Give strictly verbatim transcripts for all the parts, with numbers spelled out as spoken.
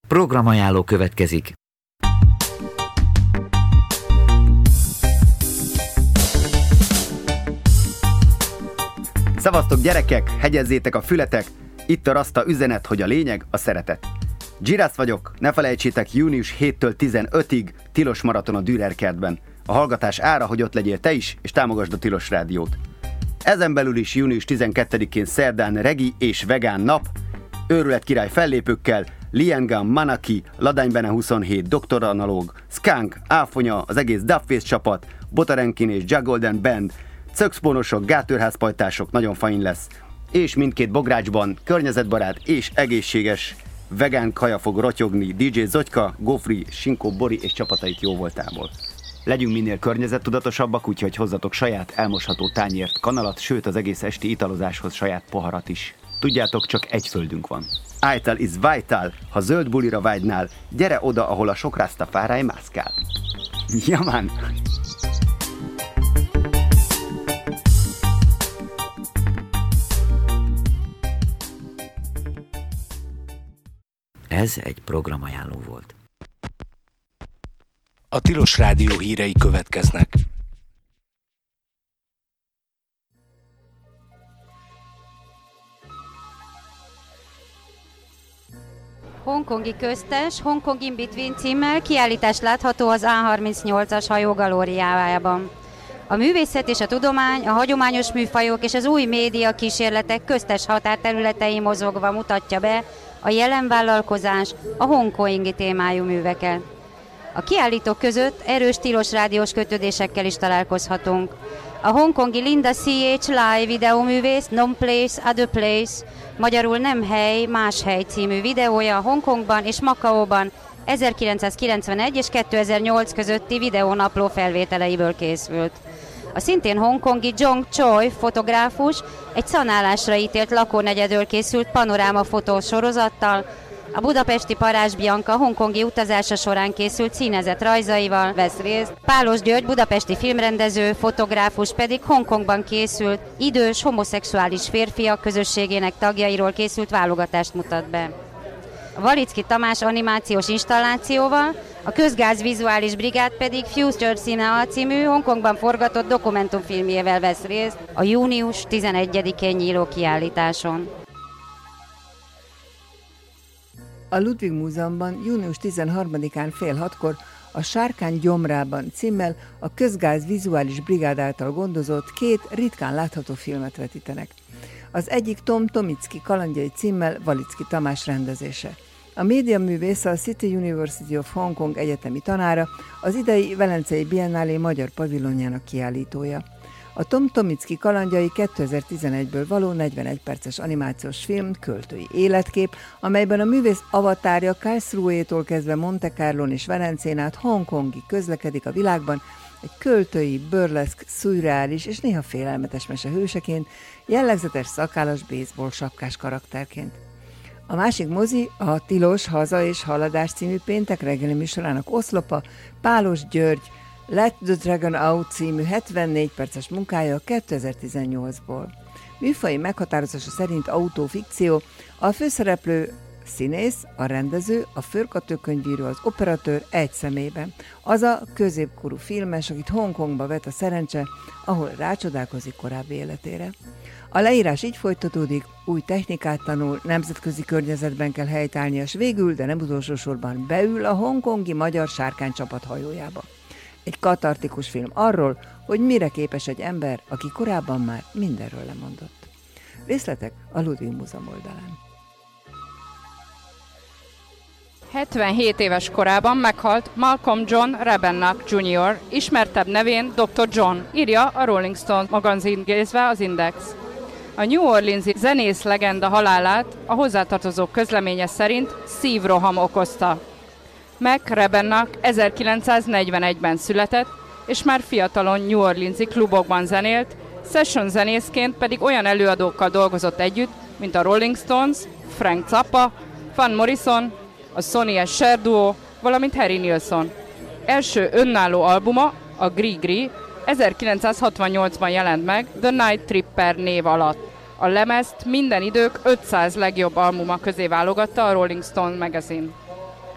Programajánló következik. Szevasztok gyerekek, hegyezzétek a fületek, itt a Rasta üzenet, hogy a lényeg a szeretet. Girasz vagyok, ne felejtsétek, június hétől tizenötig tilos maraton a Dürer kertben. A hallgatás ára, hogy ott legyél te is, és támogasd a Tilos Rádiót. Ezen belül is június tizenkettedikén szerdán regi és vegán nap, őrület király fellépőkkel, Lienga, Manaki, Ladány Bene huszonhét, doktor Analóg, Skunk, Áfonya, az egész Dubface csapat, Botarenkin és Jack Golden Band, Cökszpónosok, gátőrházpajtások, nagyon fain lesz, és mindkét bográcsban környezetbarát és egészséges vegán kaja fog rotyogni dé dzsé Zogyka, Gofri, Sinkó Bori és csapatait jó voltából. Legyünk minél környezettudatosabbak, úgyhogy hozzatok saját elmosható tányért, kanalat, sőt az egész esti italozáshoz saját poharat is. Tudjátok, csak egy földünk van. Ital is vital, ha zöld bulira vágynál, gyere oda, ahol a sok rastafáráj mászkál. Jamán! Ez egy programajánló volt. A Tilos Rádió hírei következnek. Hongkongi köztes, Hongkong in Between címmel kiállítás látható az á harmincnyolcas hajó galériájában. A művészet és a tudomány, a hagyományos műfajok és az új média kísérletek köztes határterületein mozogva mutatja be a jelen vállalkozás a hongkongi témájú műveket. A kiállítók között erős tilos rádiós kötődésekkel is találkozhatunk. A hongkongi Linda cé há Live videóművész No Place, Other Place, magyarul Nem hely, más hely című videója Hongkongban és Makaóban ezerkilencszázkilencvenegy és kétezer-nyolc közötti videónapló felvételeiből készült. A szintén hongkongi Jong Choi fotográfus egy szanálásra ítélt lakónegyedről készült panoráma fotósorozattal, a budapesti Parázs Bianca hongkongi utazása során készült színezett rajzaival vesz részt, Pálos György budapesti filmrendező, fotográfus pedig Hongkongban készült idős homoszexuális férfiak közösségének tagjairól készült válogatást mutat be. A Valicki Tamás animációs installációval, a Közgáz Vizuális Brigád pedig Future Cinema című Hongkongban forgatott dokumentumfilmjével vesz részt a június tizenegyedikén nyíló kiállításon. A Ludwig Múzeumban június tizenharmadikán fél hatkor a Sárkány gyomrában címmel a Közgáz Vizuális Brigád által gondozott két ritkán látható filmet vetítenek. Az egyik Tom Tomicki kalandjai címmel Valicki Tamás rendezése. A médiaművész a City University of Hong Kong egyetemi tanára, az idei Velencei Biennálé magyar pavilonjának kiállítója. A Tom Tomicki kalandjai kétezer-tizenegyből való negyvenegy perces animációs film, költői életkép, amelyben a művész avatárja Karlsruhétól kezdve Monte Carlón és Velencén át Hongkongig közlekedik a világban, egy költői, burleszk, szürreális és néha félelmetes mese hőseként, jellegzetes szakállas baseball sapkás karakterként. A másik mozi a Tilos Haza és Haladás című péntek reggeli műsorának oszlopa, Pálos György Let the Dragon Out című hetvennégy perces munkája kétezer-tizennyolcból. Műfaji meghatározása szerint autofikció, a főszereplő színész, a rendező, a forgatókönyvíró, az operatőr egy személyben. Az a középkorú filmes, akit Hongkongba vet a szerencse, ahol rácsodálkozik korábbi életére. A leírás így folytatódik, új technikát tanul, nemzetközi környezetben kell helytállnia, és végül, de nem utolsó sorban beül a hongkongi magyar sárkány csapat hajójába. Egy katartikus film arról, hogy mire képes egy ember, aki korábban már mindenről lemondott. Részletek a Ludwig Múzeum oldalán. hetvenhét éves korában meghalt Malcolm John Rebennack junior, ismertebb nevén doktor John, írja a Rolling Stone magazin gézve az Index. A New Orleans-i zenész legenda halálát a hozzátartozók közleménye szerint szívroham okozta. Mac Rebennack ezerkilencszáznegyvenegyben született, és már fiatalon New Orleans-i klubokban zenélt, session zenészként pedig olyan előadókkal dolgozott együtt, mint a Rolling Stones, Frank Zappa, Van Morrison, a Sonny and Cher duo, valamint Harry Nilsson. Első önálló albuma, a Gris Gris, ezerkilencszázhatvannyolcban jelent meg The Night Tripper név alatt. A lemezt minden idők ötszáz legjobb albuma közé válogatta a Rolling Stone magazine.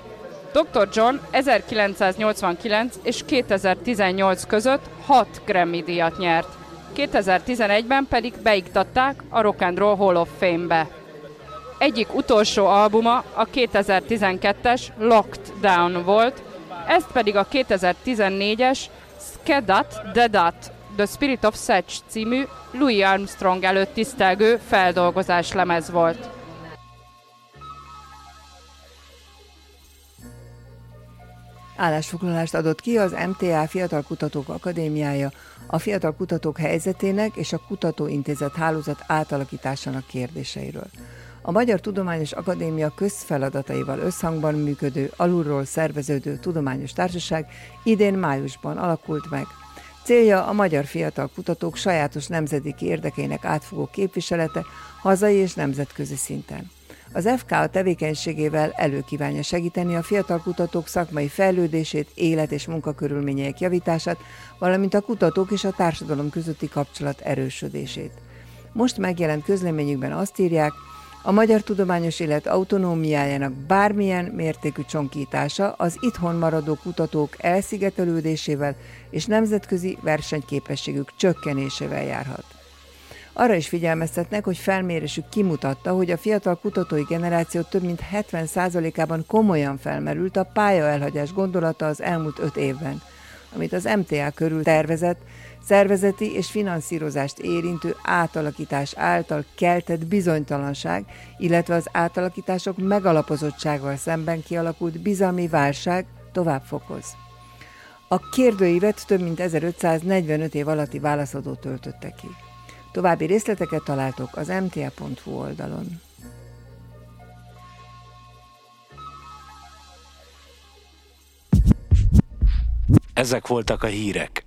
doktor John ezerkilencszáznyolcvankilenc és kétezer-tizennyolc között hat Grammy-díjat nyert. kétezer-tizenegyben pedig beiktatták a Rock and Roll Hall of Fame-be. Egyik utolsó albuma a kétezer-tizenkettes Locked Down volt, ezt pedig a kétezer-tizennégyes Skedat Dedat The Spirit of Satch című Louis Armstrong előtt tisztelgő feldolgozás lemez volt. Állásfoglalást adott ki az em té á Fiatal Kutatók Akadémiája a fiatal kutatók helyzetének és a Kutatóintézet hálózat átalakításának kérdéseiről. A Magyar Tudományos Akadémia közfeladataival összhangban működő, alulról szerveződő tudományos társaság idén májusban alakult meg. Célja a magyar fiatal kutatók sajátos nemzedéki érdekeinek átfogó képviselete hazai és nemzetközi szinten. Az ef ká a tevékenységével előkívánja segíteni a fiatal kutatók szakmai fejlődését, élet- és munkakörülményeik javítását, valamint a kutatók és a társadalom közötti kapcsolat erősödését. Most megjelent közleményükben azt írják, a magyar tudományos élet autonómiájának bármilyen mértékű csonkítása az itthon maradó kutatók elszigetelődésével és nemzetközi versenyképességük csökkenésével járhat. Arra is figyelmeztetnek, hogy felmérésük kimutatta, hogy a fiatal kutatói generáció több mint hetven százalékában komolyan felmerült a pályaelhagyás gondolata az elmúlt öt évben, amit az em té á körül tervezett, szervezeti és finanszírozást érintő átalakítás által keltett bizonytalanság, illetve az átalakítások megalapozottsággal szemben kialakult bizalmi válság tovább fokoz. A kérdőívet több mint ezerötszáznegyvenöt év alatti válaszadó töltötte ki. További részleteket találtok az em té á pont hu oldalon. Ezek voltak a hírek.